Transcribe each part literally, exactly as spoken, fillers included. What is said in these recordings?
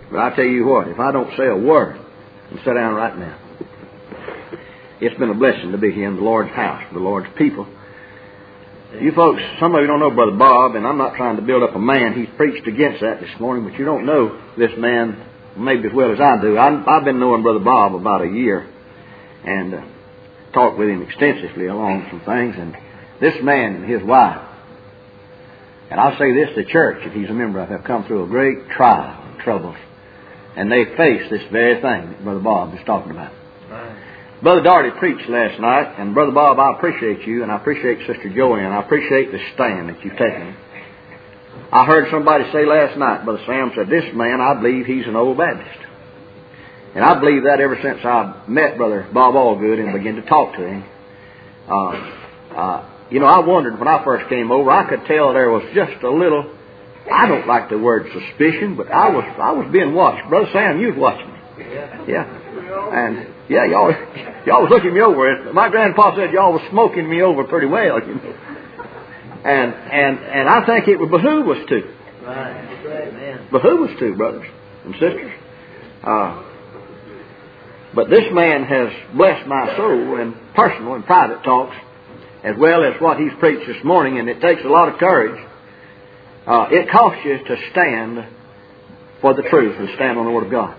But I tell you what, if I don't say a word and sit down right now, it's been a blessing to be here in the Lord's house, the Lord's people. You folks, some of you don't know Brother Bob, and I'm not trying to build up a man. He's preached against that this morning, but you don't know this man maybe as well as I do. I, I've been knowing Brother Bob about a year and uh, talked with him extensively along some things. And this man and his wife, and I'll say this, the church, if he's a member of, have come through a great trial and troubles. And they face this very thing that Brother Bob is talking about. Right. Brother Darty preached last night, and Brother Bob, I appreciate you, and I appreciate Sister Joanne. I appreciate the stand that you've taken. I heard somebody say last night, Brother Sam said, this man, I believe he's an old Baptist. And I believe that ever since I met Brother Bob Allgood and began to talk to him. Uh, uh, you know, I wondered when I first came over, I could tell there was just a little, I don't like the word suspicion, but I was I was being watched. Brother Sam, you was watching me. Yeah. And, yeah, y'all, y'all was looking me over. My grandpa said y'all was smoking me over pretty well, you know. And, and, and I think it would behoove us to. Right. Behoove us to, brothers and sisters. Uh, but this man has blessed my soul in personal and private talks, as well as what he's preached this morning, and it takes a lot of courage. Uh, it costs you to stand for the truth and stand on the Word of God.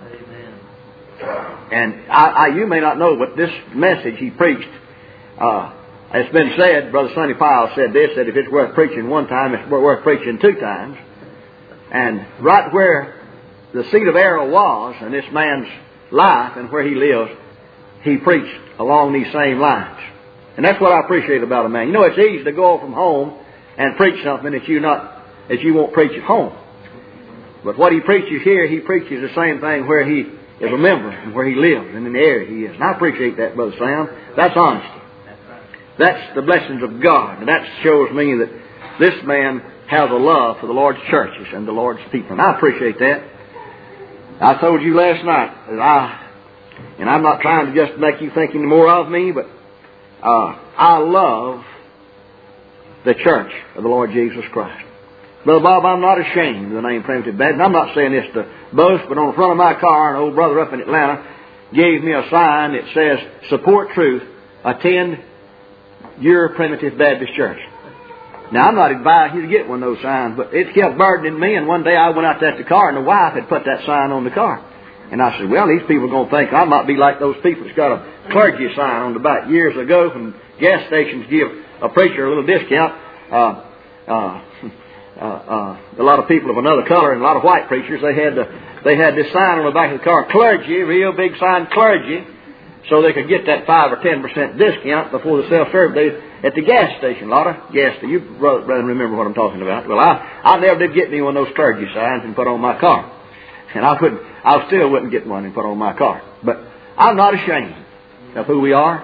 And I, I, you may not know, but this message he preached, uh, it's been said, Brother Sonny Pyle said this, that if it's worth preaching one time, it's worth preaching two times. And right where the seat of Errol was in this man's life and where he lives, he preached along these same lines. And that's what I appreciate about a man. You know, it's easy to go from home and preach something that you not that you won't preach at home. But what he preaches here, he preaches the same thing where he is a member and where he lives and in the area he is. And I appreciate that, Brother Sam. That's honesty. That's the blessings of God. And that shows me that this man has a love for the Lord's churches and the Lord's people. And I appreciate that. I told you last night that I, and I'm not trying to just make you think any more of me, but uh, I love the church of the Lord Jesus Christ. Brother Bob, I'm not ashamed of the name Primitive Baptist. I'm not saying this to boast, but on the front of my car, an old brother up in Atlanta gave me a sign that says, support truth, attend your Primitive Baptist church. Now, I'm not advising you to get one of those signs, but it kept burdening me, and one day I went out there to the car, and the wife had put that sign on the car. And I said, well, these people are going to think I might be like those people that's got a clergy sign on the back. Years ago, when gas stations give a preacher a little discount, uh, uh, Uh, uh, a lot of people of another color and a lot of white preachers, they had the, they had this sign on the back of the car, clergy, real big sign, clergy, so they could get that five or ten percent discount before the self-serve days at the gas station. A lot of gas stations. You brother, brother remember what I'm talking about. Well, I, I never did get me one of those clergy signs and put on my car. And I couldn't, I still wouldn't get one and put on my car. But I'm not ashamed of who we are.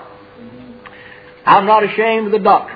I'm not ashamed of the doctrine.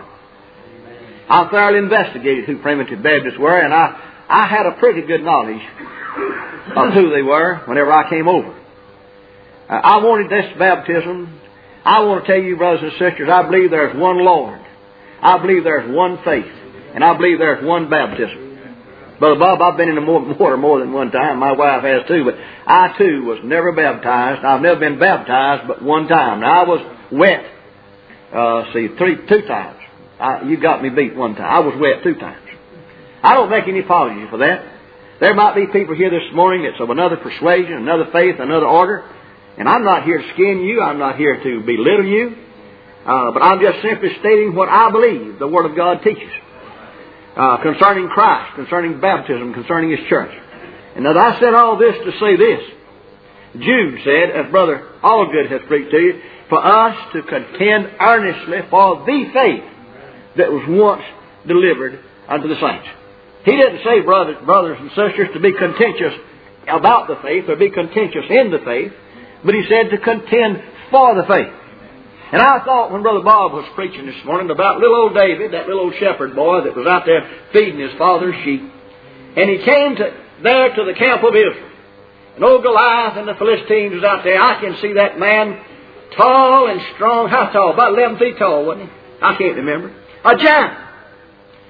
I thoroughly investigated who Primitive Baptists were, and I, I had a pretty good knowledge of who they were whenever I came over. Uh, I wanted this baptism. I want to tell you, brothers and sisters, I believe there's one Lord. I believe there's one faith. And I believe there's one baptism. Brother Bob, I've been in the water more than one time. My wife has too, but I too was never baptized. I've never been baptized but one time. Now, I was wet, uh, see, three, two times. I, you got me beat one time. I was wet two times. I don't make any apology for that. There might be people here this morning that's of another persuasion, another faith, another order. And I'm not here to skin you. I'm not here to belittle you. Uh, but I'm just simply stating what I believe the Word of God teaches. Uh, concerning Christ, concerning baptism, concerning His church. And now I said all this to say this. Jude said, as Brother Allgood has preached to you, for us to contend earnestly for the faith that was once delivered unto the saints. He didn't say, brothers, brothers and sisters, to be contentious about the faith or be contentious in the faith, but he said to contend for the faith. And I thought when Brother Bob was preaching this morning about little old David, that little old shepherd boy that was out there feeding his father's sheep, and he came to, there to the camp of Israel. And old Goliath and the Philistines was out there. I can see that man, tall and strong. How tall? About eleven feet tall, wasn't he? I can't remember. A giant.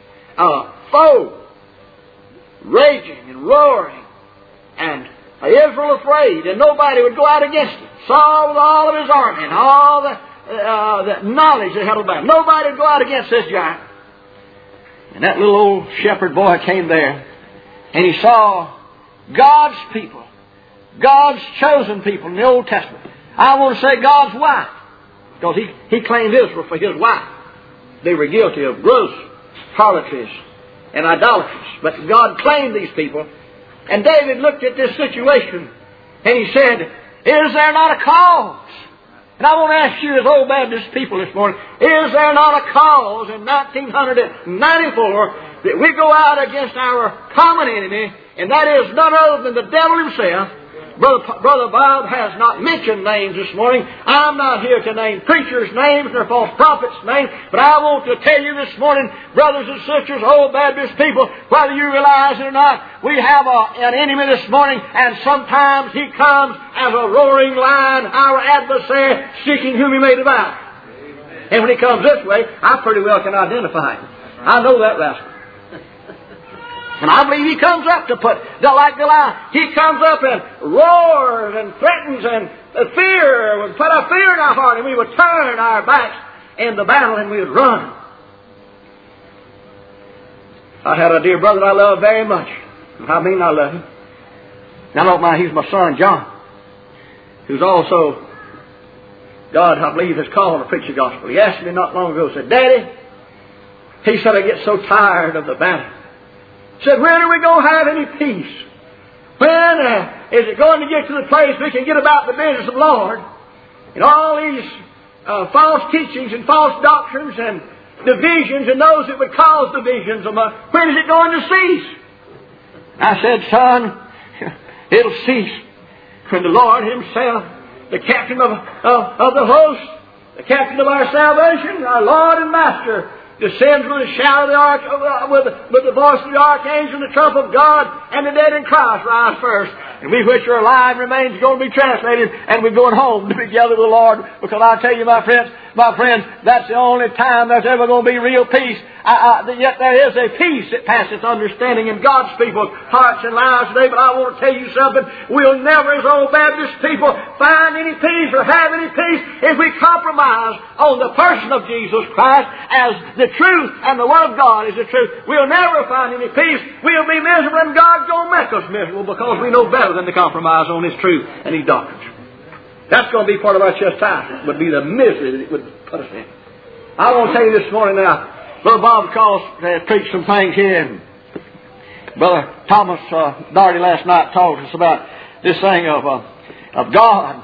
A foe. Raging and roaring. And Israel afraid, and nobody would go out against him. Saul with all of his army and all the, uh, the knowledge they had about him. Nobody would go out against this giant. And that little old shepherd boy came there, and he saw God's people, God's chosen people in the Old Testament. I want to say God's wife, because he, he claimed Israel for his wife. They were guilty of gross harlotries and idolatries. But God claimed these people. And David looked at this situation and he said, is there not a cause? And I want to ask you as Old Baptist people this morning, is there not a cause in nineteen ninety-four that we go out against our common enemy, and that is none other than the devil himself? Brother, Brother Bob has not mentioned names this morning. I'm not here to name preachers' names or false prophets' names, but I want to tell you this morning, brothers and sisters, Old Baptist people, whether you realize it or not, we have a, an enemy this morning, and sometimes he comes as a roaring lion, our adversary, seeking whom he may devour. And when he comes this way, I pretty well can identify him. I know that rascal. And I believe he comes up to put, like Goliath, he comes up and roars and threatens and fear, would put a fear in our heart, and we would turn our backs in the battle and we would run. I had a dear brother I love very much. I mean I love him. And I don't mind, he's my son, John, who's also, God, I believe, has called to preach the gospel. He asked me not long ago, said, Daddy, he said, I get so tired of the battle. Said, when are we going to have any peace? When uh, is it going to get to the place we can get about the business of the Lord? And all these uh, false teachings and false doctrines and divisions and those that would cause divisions, among, when is it going to cease? I said, son, it'll cease when the Lord Himself, the captain of, of, of the host, the captain of our salvation, our Lord and Master, descends with the shout of the arch, uh, with, with the voice of the archangel and the trump of God, and the dead in Christ rise first. And we which are alive remains going to be translated, and we're going home to be together with the Lord. Because I tell you, my friends, my friends, that's the only time there's ever going to be real peace. I, I, yet there is a peace that passeth understanding in God's people's hearts and lives today. But I want to tell you something. We'll never, as Old Baptist people, find any peace or have any peace if we compromise on the person of Jesus Christ as the truth, and the Word of God is the truth. We'll never find any peace. We'll be miserable, and God's going to make us miserable because we know better than to compromise on His truth and His doctrines. That's going to be part of our chastisement, would be the misery that it would put us in. I want to tell you this morning now, Brother Bob Cost has preached some things here, and Brother Thomas uh, Daugherty last night talked to us about this thing of, uh, of God.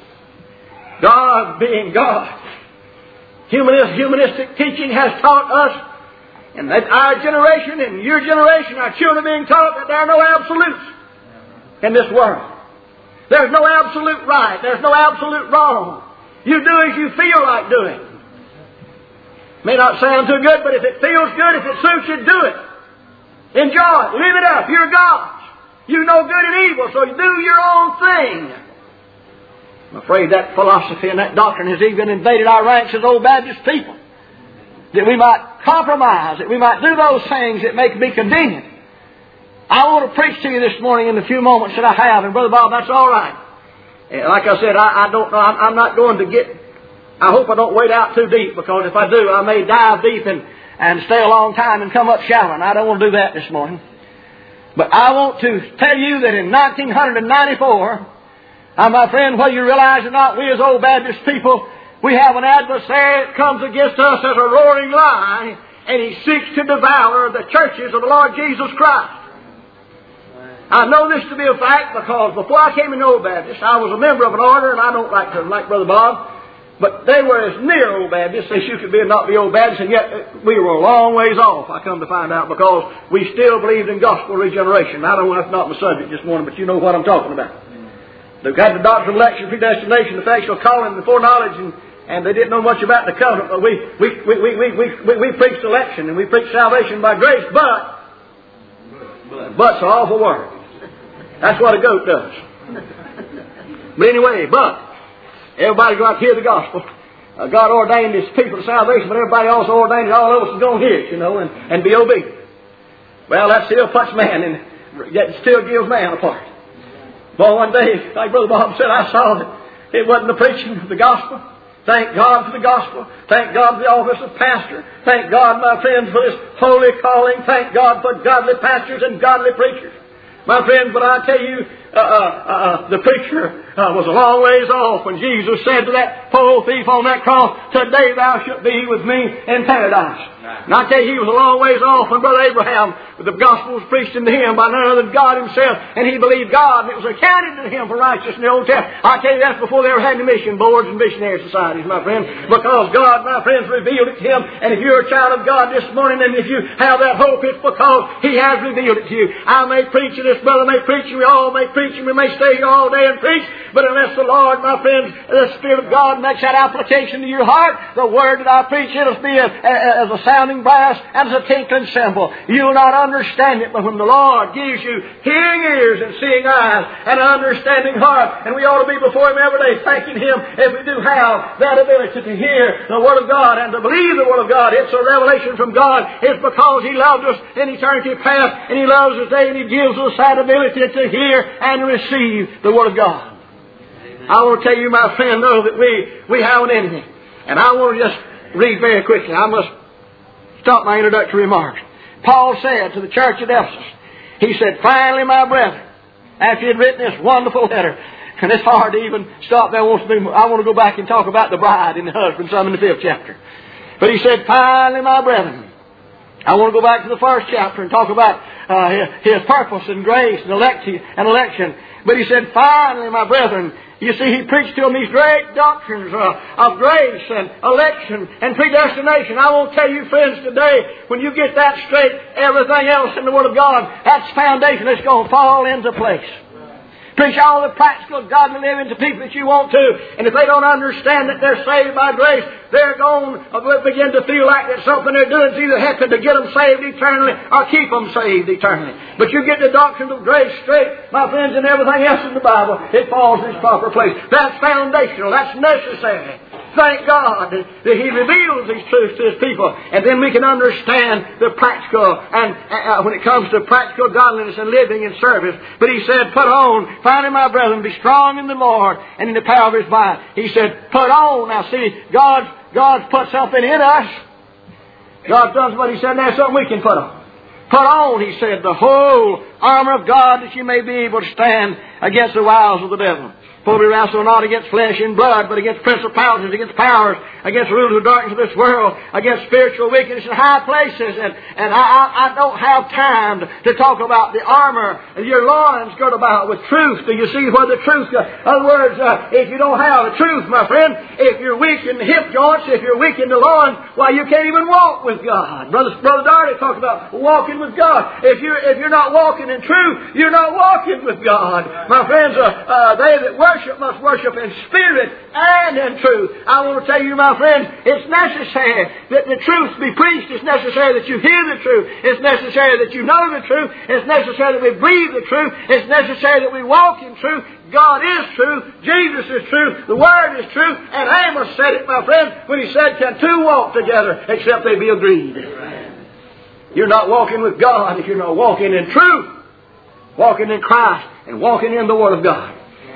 God being God. Humanist, humanistic teaching has taught us, and that our generation and your generation, our children are being taught that there are no absolutes in this world. There's no absolute right. There's no absolute wrong. You do as you feel like doing. May not sound too good, but if it feels good, if it suits you, do it. Enjoy it. Live it up. You're God's. You know good and evil, so do your own thing. I'm afraid that philosophy and that doctrine has even invaded our ranks as Old Baptist people. That we might compromise, that we might do those things that make me convenient. I want to preach to you this morning in the few moments that I have, and Brother Bob, that's all right. And like I said, I, I don't know. I'm, I'm not going to get. I hope I don't wade out too deep, because if I do, I may dive deep and and stay a long time and come up shallow. And I don't want to do that this morning. But I want to tell you that in nineteen ninety-four, uh, my friend, whether you realize or not, we as Old Baptist people, we have an adversary that comes against us as a roaring lion, and he seeks to devour the churches of the Lord Jesus Christ. I know this to be a fact because before I came into Old Baptist, I was a member of an order, and I don't like to like Brother Bob, but they were as near Old Baptist as you could be and not be Old Baptist, and yet we were a long ways off, I come to find out, because we still believed in gospel regeneration. I don't know, that's not my subject this morning, but you know what I'm talking about. They've got the doctrine of election, predestination, effectual calling, and foreknowledge, and, and they didn't know much about the covenant, but we, we, we, we, we, we, we, we preached election, and we preached salvation by grace, but, but's an awful word. That's what a goat does. But anyway, but everybody go out to hear the gospel. Uh, God ordained His people to salvation, but everybody also ordained all of us to go and hear it, you know, and, and be obedient. Well, that still puts man, and that still gives man apart. Well, one day, like Brother Bob said, I saw that it wasn't the preaching of the gospel. Thank God for the gospel. Thank God for the office of pastor. Thank God, my friends, for this holy calling. Thank God for godly pastors and godly preachers. My friends, but I tell you, uh, uh, uh, the preacher uh, was a long ways off when Jesus said to that poor thief on that cross, "Today thou shalt be with me in paradise." And I tell you, he was a long ways off when Brother Abraham, the gospel was preached unto him by none other than God Himself, and he believed God, and it was accounted to him for righteousness in the Old Testament. I tell you, that's before they ever had any mission boards and missionary societies, my friend, because God, my friends, revealed it to him. And if you're a child of God this morning, and if you have that hope, it's because He has revealed it to you. I may preach, and this brother may preach, and we all may preach, and we may stay here all day and preach, but unless the Lord, my friends, the Spirit of God makes that application to your heart, the word that I preach, it'll be as, as a sounding brass and as a tinkling cymbal. You'll not understand it, but when the Lord gives you hearing ears and seeing eyes and an understanding heart, and we ought to be before Him every day thanking Him if we do have that ability to hear the Word of God and to believe the Word of God. It's a revelation from God. It's because He loved us in eternity past, and He loves us today, and He gives us that ability to hear and receive the Word of God. Amen. I want to tell you, my friend, though, that we, we have an enemy. And I want to just read very quickly. I must stop my introductory remarks. Paul said to the church at Ephesus, he said, "Finally, my brethren," after he had written this wonderful letter, and it's hard to even stop there. I want to, be, I want to go back and talk about the bride and the husband, some in the fifth chapter. But he said, "Finally, my brethren." I want to go back to the first chapter and talk about uh, his, his purpose and grace and, elect- and election. But he said, "Finally, my brethren." You see, he preached to them these great doctrines uh, of grace and election and predestination. I want to tell you, friends, today, when you get that straight, everything else in the Word of God, that's foundation that's going to fall into place. Preach all the practical, godly living to people that you want to. And if they don't understand that they're saved by grace, they're going to begin to feel like that something they're doing is either helping to get them saved eternally or keep them saved eternally. But you get the doctrine of grace straight, my friends, and everything else in the Bible, it falls in its proper place. That's foundational. That's necessary. Thank God that He reveals these truths to His people. And then we can understand the practical, and uh, when it comes to practical godliness and living and service. But He said, "Put on, finally, my brethren, be strong in the Lord and in the power of His might." He said, "Put on." Now see, God's, God's put something in us. God does what He said, and that's something we can put on. Put on, He said, the whole armor of God, that you may be able to stand against the wiles of the devil. For we wrestle not against flesh and blood, but against principalities, against powers, against rulers of darkness of this world, against spiritual wickedness in high places. And, and I, I, I don't have time to, to talk about the armor of your loins girt about with truth. Do you see where the truth goes? In other words, uh, if you don't have the truth, my friend, if you're weak in the hip joints, if you're weak in the loins, why, you can't even walk with God. Brother, Brother Darty talked about walking with God. If you're, if you're not walking in truth, you're not walking with God. My friends, uh, uh, they that worship must worship in spirit and in truth. I want to tell you, my friends, it's necessary that the truth be preached. It's necessary that you hear the truth. It's necessary that you know the truth. It's necessary that we breathe the truth. It's necessary that we walk in truth. God is truth. Jesus is truth. The Word is truth. And Amos said it, my friend, when he said, "Can two walk together except they be agreed?" You're not walking with God if you're not walking in truth, walking in Christ, and walking in the Word of God.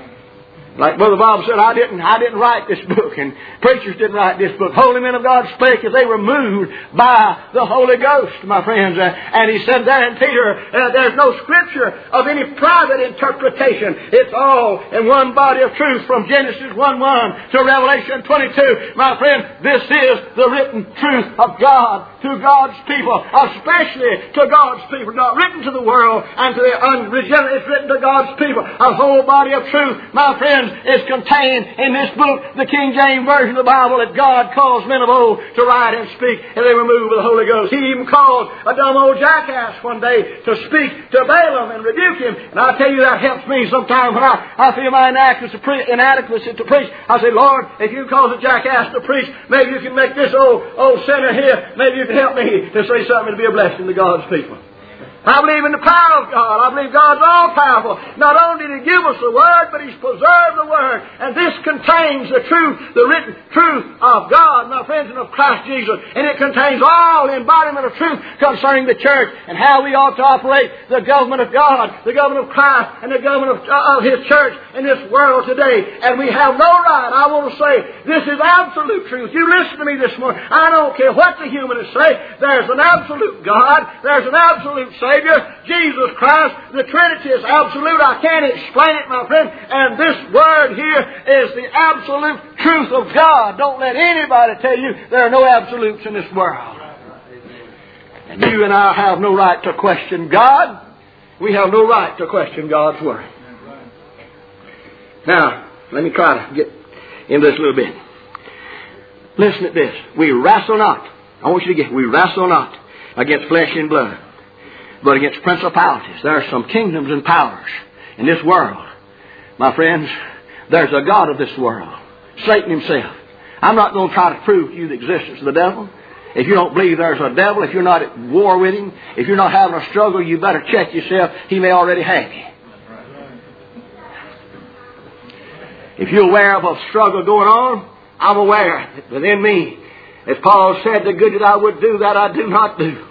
Like Brother Bob said, I didn't I didn't write this book, and preachers didn't write this book. Holy men of God spake as they were moved by the Holy Ghost, my friends. Uh, and he said there in Peter, uh, there's no scripture of any private interpretation. It's all in one body of truth from Genesis one one to Revelation twenty-two. My friend, this is the written truth of God to God's people, especially to God's people. Not written to the world and to the unregenerate. It's written to God's people. A whole body of truth, my friend, is contained in this book, the King James Version of the Bible, that God caused men of old to write and speak, and they were moved with the Holy Ghost. He even called a dumb old jackass one day to speak to Balaam and rebuke him. And I tell you, that helps me sometimes when I, I feel my inadequacy to, pre- inadequacy to preach. I say, "Lord, if you cause a jackass to preach, maybe you can make this old, old sinner here, maybe you can help me to say something to be a blessing to God's people." I believe in the power of God. I believe God's all-powerful. Not only did He give us the Word, but He's preserved the Word. And this contains the truth, the written truth of God, my friends, and of Christ Jesus. And it contains all the embodiment of truth concerning the church and how we ought to operate the government of God, the government of Christ, and the government of, uh, of His church in this world today. And we have no right, I want to say, this is absolute truth. You listen to me this morning. I don't care what the humanists say. There's an absolute God. There's an absolute Savior, Jesus Christ. The Trinity is absolute. I can't explain it, my friend. And this Word here is the absolute truth of God. Don't let anybody tell you there are no absolutes in this world. And you and I have no right to question God. We have no right to question God's Word. Now, let me try to get into this a little bit. Listen to this. We wrestle not. I want you to get, we wrestle not against flesh and blood, but against principalities. There are some kingdoms and powers in this world. My friends, there's a God of this world, Satan himself. I'm not going to try to prove to you the existence of the devil. If you don't believe there's a devil, if you're not at war with him, if you're not having a struggle, you better check yourself. He may already have you. If you're aware of a struggle going on, I'm aware that within me, as Paul said, the good that I would do, that I do not do.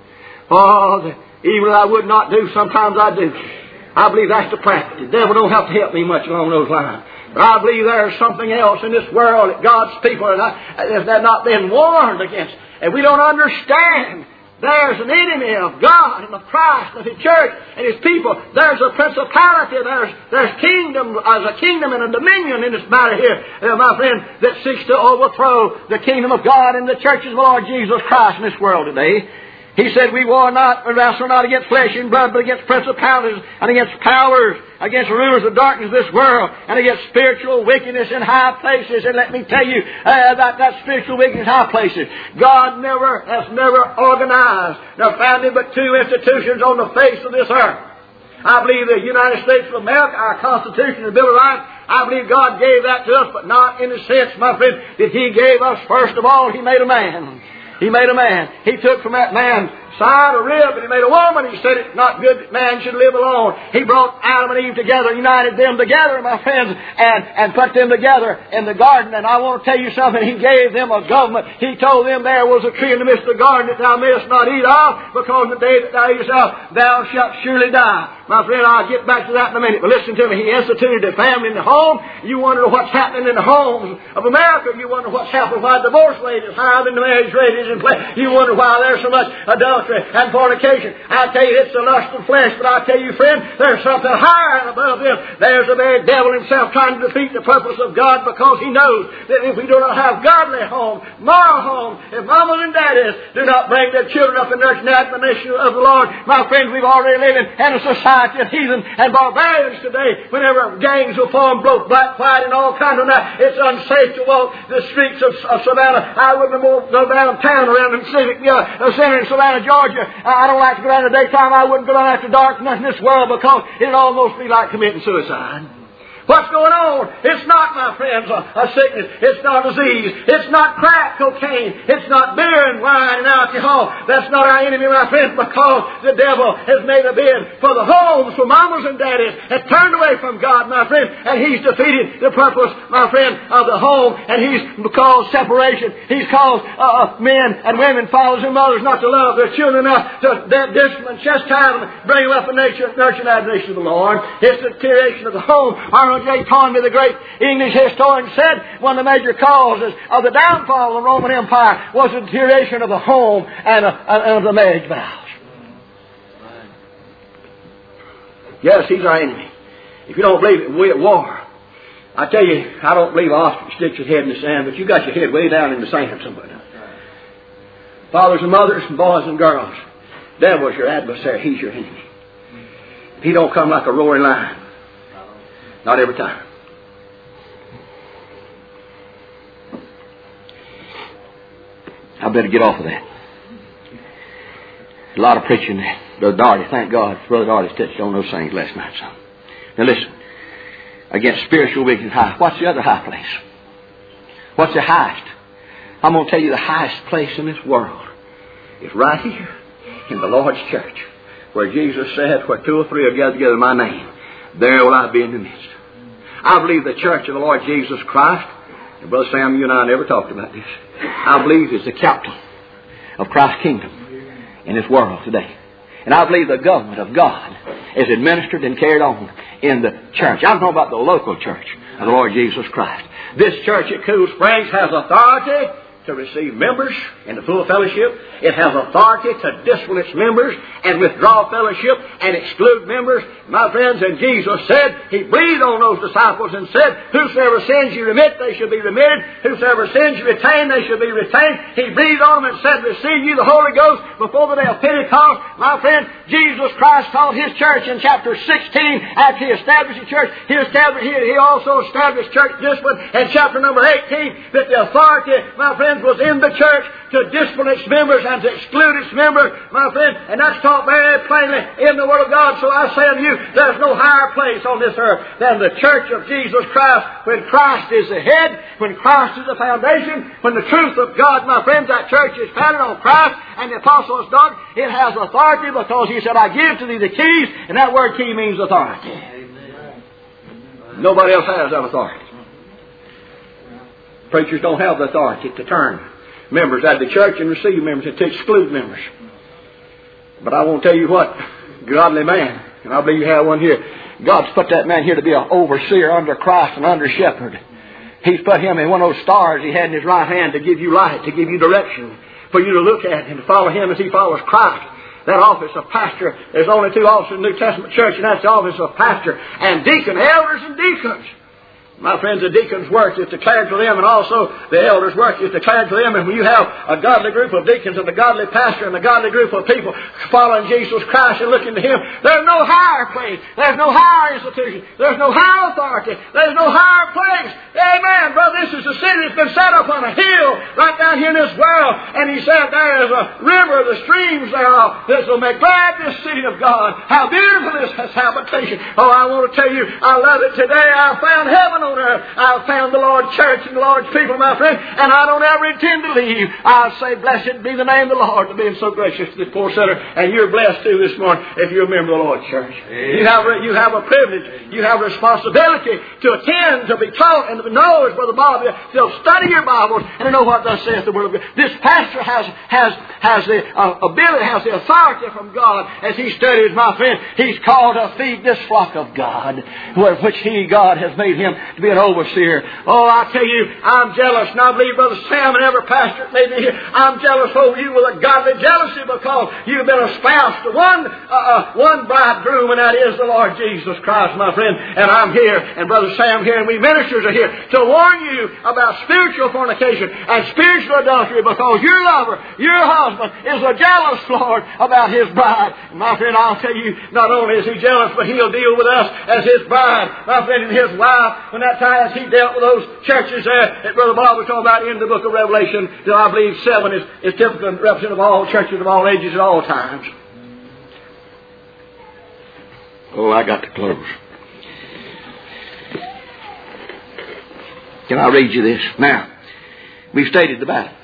Oh, the evil that I would not do, sometimes I do. I believe that's the practice. The devil don't have to help me much along those lines. But I believe there's something else in this world that God's people are not, have not been warned against. And we don't understand. There's an enemy of God and of Christ and His church and His people. There's a principality. There's there's kingdom, there's a kingdom and a dominion in this matter here, uh, my friend, that seeks to overthrow the kingdom of God and the churches of the Lord Jesus Christ in this world today. He said, we war not, we wrestle not against flesh and blood, but against principalities and against powers, against rulers of darkness of this world, and against spiritual wickedness in high places. And let me tell you, uh, that, that spiritual wickedness in high places, God never has never organized nor founded but two institutions on the face of this earth. I believe the United States of America, our Constitution, the Bill of Rights, I believe God gave that to us, but not in the sense, my friend, that He gave us, first of all, He made a man. He made a man. He took from that man's side a rib, and He made a woman. He said it's not good that man should live alone. He brought Adam and Eve together, united them together, my friends, and, and put them together in the garden. And I want to tell you something. He gave them a government. He told them there was a tree in the midst of the garden that thou mayest not eat of, because the day that thou eatest of, thou shalt surely die. My friend, I'll get back to that in a minute. But listen to me. He instituted a family in the home. You wonder what's happening in the homes of America. You wonder what's happening, why divorce rate is higher than the marriage rate is in place. You wonder why there's so much adultery and fornication. I tell you, it's the lust of flesh. But I tell you, friend, there's something higher and above them. There's the very devil himself trying to defeat the purpose of God, because he knows that if we do not have godly homes, moral homes, if mamas and daddies do not bring their children up in nurture and admonition of the Lord, my friends, we've already living in a society of heathen and barbarians today. Whenever gangs will form, both black, white, and all kinds of that, it's unsafe to walk the streets of, of Savannah. I wouldn't go downtown around in Civic uh, Center in Savannah, Georgia. I don't like to go down in the daytime. I wouldn't go down after dark, nothing in this world, because it'd almost be like committing suicide. What's going on? It's not, my friends, a, a sickness. It's not a disease. It's not crack cocaine. It's not beer and wine and alcohol. That's not our enemy, my friends, because the devil has made a bid for the homes, for mamas and daddies, has turned away from God, my friend, and he's defeated the purpose, my friend, of the home, and he's caused separation. He's caused uh, men and women, fathers and mothers, not to love their children enough to discipline, chastise them, bring them up in nature, nurture and admonition of the Lord. It's the deterioration of the home. Our J. Toynbee, the great English historian, said one of the major causes of the downfall of the Roman Empire was the deterioration of the home and of, and of the marriage vows. Yes, he's our enemy. If you don't believe it, we're at war. I tell you, I don't believe ostrich sticks his head in the sand, but you got your head way down in the sand somewhere. Fathers and mothers, and boys and girls, devil's your adversary. He's your enemy. He don't come like a roaring lion. Not every time. I better get off of that. A lot of preaching there. Brother Darty, thank God, Brother Darty touched on those things last night. So. Now listen, against spiritual wickedness high. What's the other high place? What's the highest? I'm going to tell you the highest place in this world is right here in the Lord's church. where Jesus said, where two or three are gathered together in my name, there will I be in the midst. I believe the church of the Lord Jesus Christ, and Brother Sam, you and I never talked about this, I believe is the capital of Christ's kingdom in this world today. And I believe the government of God is administered and carried on in the church. I'm talking about the local church of the Lord Jesus Christ. This church at Cool Springs has authority to receive members in the full fellowship. It has authority to discipline its members and withdraw fellowship and exclude members. My friends, and Jesus said, He breathed on those disciples and said, whosoever sins you remit, they shall be remitted. Whosoever sins you retain, they shall be retained. He breathed on them and said, receive you the Holy Ghost before the day of Pentecost. My friend, Jesus Christ taught His church in chapter sixteen after He established the church. He, established, he, he also established church discipline in chapter number eighteen, that the authority, my friend, was in the church to discipline its members and to exclude its members, my friend, and that's taught very plainly in the Word of God. So I say unto you, there's no higher place on this earth than the church of Jesus Christ. When Christ is the head, when Christ is the foundation, when the truth of God, my friends, that church is founded on Christ and the apostles' doctrine, it has authority because He said, I give to thee the keys, and that word key means authority. Amen. Nobody else has that authority. Preachers don't have the authority to turn members out of the church and receive members and to exclude members. But I won't tell you what, godly man, and I believe you have one here, God's put that man here to be an overseer under Christ and under shepherd. He's put him in one of those stars He had in His right hand to give you light, to give you direction, for you to look at and to follow Him as He follows Christ. That office of pastor, there's only two offices in the New Testament church, and that's the office of pastor and deacon, elders and deacons. My friends, the deacon's work is declared to them, and also the elder's work is declared to them. And when you have a godly group of deacons and a godly pastor and a godly group of people following Jesus Christ and looking to Him, there's no higher place. There's no higher institution. There's no higher authority. There's no higher place. Amen, brother. This is a city that's been set up on a hill right down here in this world. And He said there is a river, the streams thereof, that will make glad this city of God. How beautiful is His habitation. Oh, I want to tell you, I love it today. I found heaven on earth. I've found the Lord's church and the Lord's people, my friend, and I don't ever intend to leave. I'll say, blessed be the name of the Lord, to being so gracious to this poor sinner. And you're blessed too this morning if you're a member of the Lord's church. You have, a, you have a privilege, you have a responsibility to attend, to be taught, and to know, as Brother Bob, to study your Bibles and to know what thus saith the Word of God. This pastor has has has the uh, ability, has the authority from God as he studies, my friend. He's called to feed this flock of God, which He, God, has made him to be an overseer. Oh, I tell you, I'm jealous, and I believe Brother Sam and every pastor may be here. I'm jealous over you with a godly jealousy because you've been espoused to one uh, uh, one bridegroom, and that is the Lord Jesus Christ, my friend. And I'm here, and Brother Sam here, and we ministers are here to warn you about spiritual fornication and spiritual adultery, because your lover, your husband, is a jealous Lord about His bride. And my friend, I'll tell you, not only is He jealous, but He'll deal with us as His bride, my friend, and His wife. When that time He dealt with those churches there that Brother Bob was talking about in the book of Revelation, that I believe seven is, is typical and representative of all churches of all ages at all times. Oh, I got to close. Can I read you this? Now, we've stated the battle.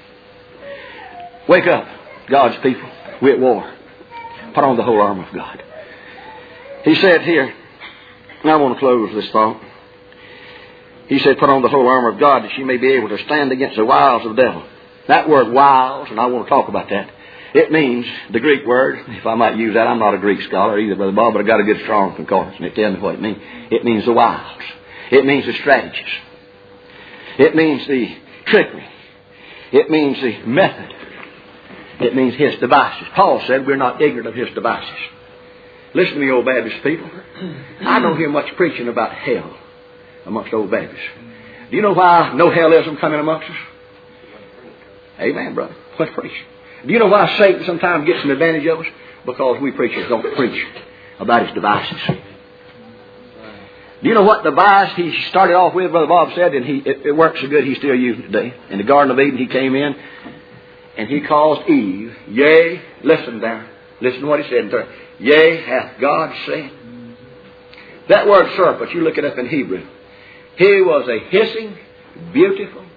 Wake up, God's people. We're at war. Put on the whole armor of God. He said here, and I want to close this thought. He said, put on the whole armor of God that you may be able to stand against the wiles of the devil. That word wiles, and I want to talk about that. It means, the Greek word, if I might use that, I'm not a Greek scholar either, Brother Bob, but I got a good strong concordance, and it tells me what it means. It means the wiles. It means the strategies. It means the trickery. It means the method. It means His devices. Paul said we're not ignorant of His devices. Listen to me, old Baptist people. I don't hear much preaching about hell amongst old Baptists. Do you know why no hellism coming amongst us? Amen, brother. Let's preach. Do you know why Satan sometimes gets an advantage of us? Because we preachers don't preach about his devices. Do you know what device he started off with, Brother Bob said, and he, it, it works so good he's still using today. In the Garden of Eden he came in and he caused Eve, yea, listen there, listen to what he said in third. Yea, hath God said. That word serpent, you look it up in Hebrew. He was a hissing, beautiful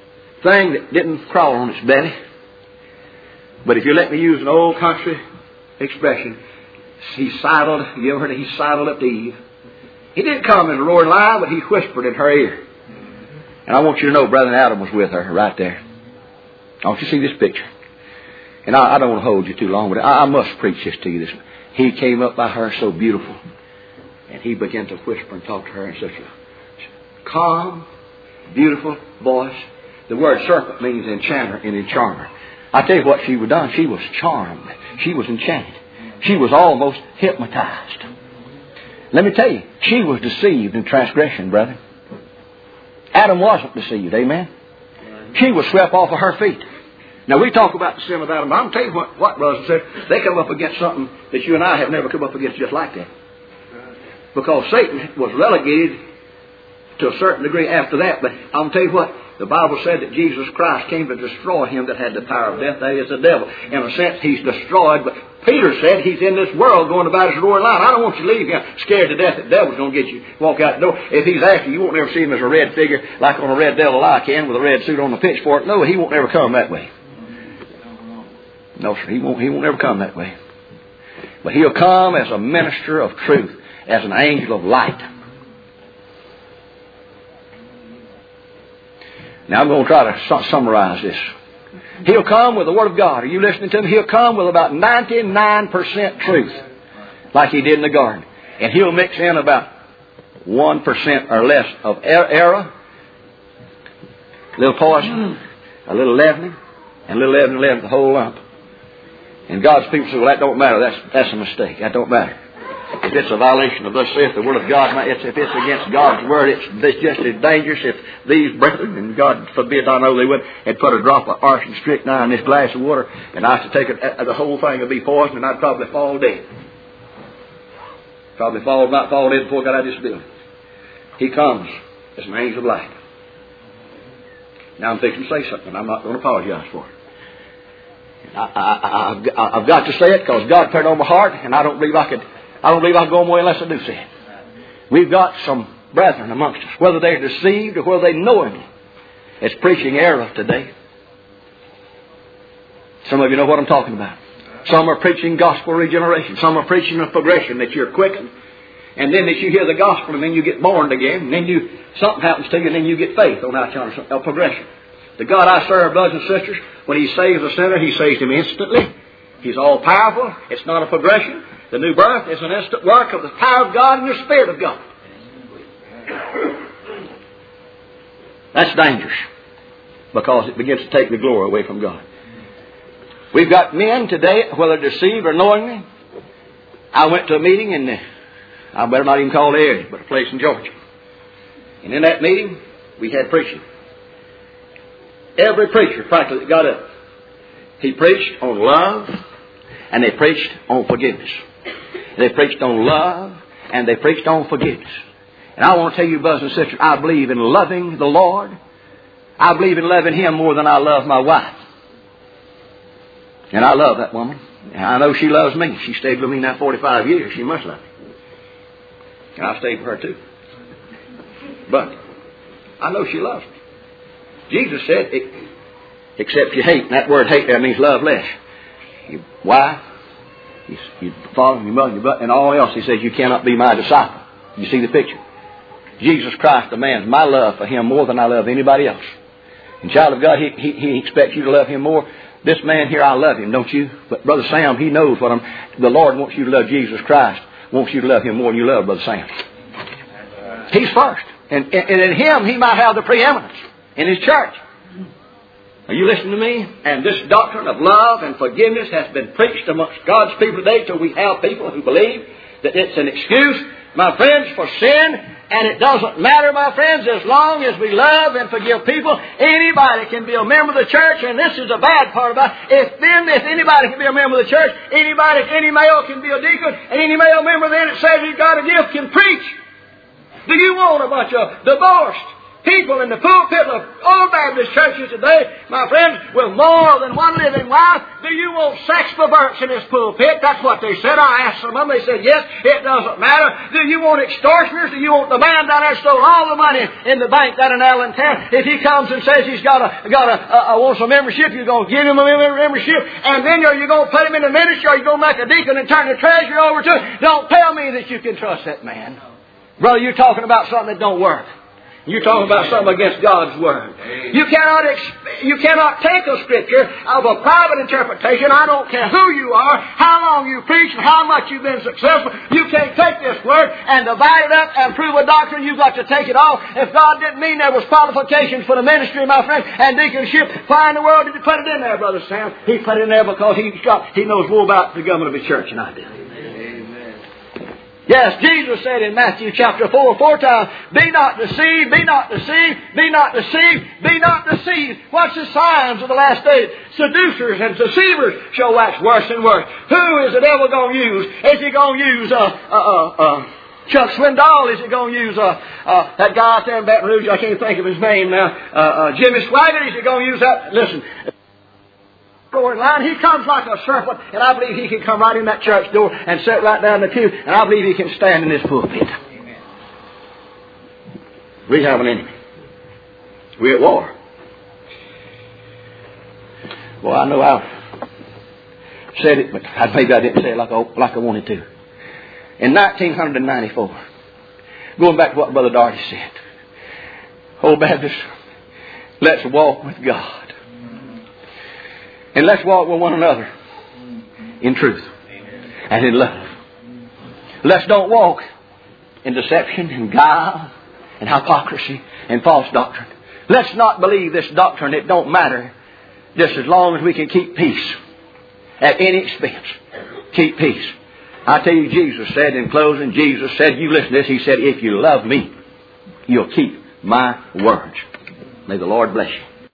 thing that didn't crawl on its belly. But if you let me use an old country expression. He sidled, you ever heard it? He sidled up to Eve. He didn't come as a roaring lion, but he whispered in her ear. And I want you to know Brother Adam was with her right there. I want you to see this picture. And I, I don't want to hold you too long, but I, I must preach this to you. This. He came up by her so beautiful. And he began to whisper and talk to her in such a calm, beautiful voice. The word serpent means enchanter and encharmer. I tell you what she was done. She was charmed. She was enchanted. She was almost hypnotized. Let me tell you, she was deceived in transgression, brother. Adam wasn't deceived, amen? She was swept off of her feet. Now, we talk about the sin of Adam, but I'm telling you what, what, brothers and sisters, they come up against something that you and I have never come up against just like that. Because Satan was relegated to a certain degree after that. But I'll tell you what, the Bible said that Jesus Christ came to destroy him that had the power of death, that is the devil. In a sense, he's destroyed, but Peter said he's in this world going about as a roaring lion. I don't want you to leave here scared to death that the devil's going to get you, walk out the door. If he's after you, you won't ever see him as a red figure like on a red devil I can with a red suit on a pitchfork. No, he won't ever come that way. No, sir, he won't, he won't ever come that way. But he'll come as a minister of truth, as an angel of light. Now I'm going to try to su- summarize this. He'll come with the Word of God. Are you listening to me? He'll come with about ninety-nine percent truth, like he did in the garden. And he'll mix in about one percent or less of error, a little poison, a little leavening, and a little leavening leavens the whole lump. And God's people say, well, that don't matter. That's, that's a mistake. That don't matter. If it's a violation of thus saith the Word of God, it's, if it's against God's Word, it's, it's just as dangerous if these brethren, and God forbid, I know they would, had put a drop of arsen strychnine in this glass of water, and I was to take it, the whole thing would be poisoned, and I'd probably fall dead. Probably fall, not fall dead before I got out of this building. He comes as an angel of light. Now I'm fixing to say something. I'm not going to apologize for it. I, I, I've, I've got to say it because God put it on my heart, and I don't believe I could. I don't believe I can go away unless I do say it. We've got some brethren amongst us, whether they're deceived or whether they knowingly, it's preaching error today. Some of you know what I'm talking about. Some are preaching gospel regeneration. Some are preaching a progression that you're quickened, and then that you hear the gospel, and then you get born again, and then you something happens to you, and then you get faith on that kind of progression. The God I serve, brothers and sisters, when He saves a sinner, He saves him instantly. He's all powerful. It's not a progression. The new birth is an instant work of the power of God and the Spirit of God. That's dangerous because it begins to take the glory away from God. We've got men today, whether deceived or knowingly. I went to a meeting in the, I better not even call the area, but a place in Georgia. And in that meeting, we had preaching. Every preacher practically got up. He preached on love, and they preached on forgiveness. They preached on love, and they preached on forgiveness. And I want to tell you, brothers and sisters, I believe in loving the Lord. I believe in loving Him more than I love my wife. And I love that woman. And I know she loves me. She stayed with me now forty-five years. She must love me. And I stayed with her too. But I know she loves me. Jesus said, except you hate. And that word hate there means love less. Your wife, your father, your mother, your brother, and all else. He says, you cannot be my disciple. You see the picture? Jesus Christ demands my love for Him more than I love anybody else. And child of God, He, he, he expects you to love Him more. This man here, I love him, don't you? But Brother Sam, he knows what I'm... The Lord wants you to love Jesus Christ. Wants you to love Him more than you love Brother Sam. He's first. And, and, and in Him, He might have the preeminence in His church. Are you listening to me? And this doctrine of love and forgiveness has been preached amongst God's people today till we have people who believe that it's an excuse, my friends, for sin. And it doesn't matter, my friends, as long as we love and forgive people. Anybody can be a member of the church, and this is the bad part about it. If then, if anybody can be a member of the church, anybody, any male can be a deacon, and any male member then it says he's got a gift can preach. Do you want a bunch of divorced, people in the pulpit of old Baptist churches today, my friends, with more than one living wife. Do you want sex perverts in this pulpit? That's what they said. I asked some of them. They said, yes, it doesn't matter. Do you want extortioners? Do you want the man down there stole all the money in the bank down in Allentown? If he comes and says he's got a, got a, a, a wants a membership, you're going to give him a membership, and then are you going to put him in the ministry, or are you going to make a deacon and turn the treasury over to him? Don't tell me that you can trust that man. Brother, you're talking about something that don't work. You're talking about something against God's Word. You cannot exp- you cannot take a Scripture of a private interpretation. I don't care who you are, how long you preach, and how much you've been successful. You can't take this Word and divide it up and prove a doctrine. You've got to take it all. If God didn't mean there was qualifications for the ministry, my friend, and deaconship, why in the world did He put it in there, Brother Sam? He put it in there because He got, He knows more about the government of His church than I do. Yes, Jesus said in Matthew chapter four, four times, be not deceived, be not deceived, be not deceived, be not deceived. What's the signs of the last days? Seducers and deceivers shall wax worse and worse. Who is the devil going to use? Is he going to use, uh, uh, uh, uh, Chuck Swindoll? Is he going to use, uh, uh, that guy out there in Baton Rouge? I can't think of his name now. Uh, uh, Jimmy Swaggart? Is he going to use that? Listen. Line. He comes like a serpent, and I believe he can come right in that church door and sit right down the pew, and I believe he can stand in this pulpit. Amen. We have an enemy. We're at war. Well, I know I said it, but maybe I didn't say it like I, like I wanted to. In nineteen ninety-four, going back to what Brother Darty said, Old Baptist, let's walk with God. And let's walk with one another in truth and in love. Let's don't walk in deception and guile and hypocrisy and false doctrine. Let's not believe this doctrine. It don't matter, just as long as we can keep peace at any expense. Keep peace. I tell you, Jesus said in closing, Jesus said, you listen to this, He said, if you love me, you'll keep my words. May the Lord bless you.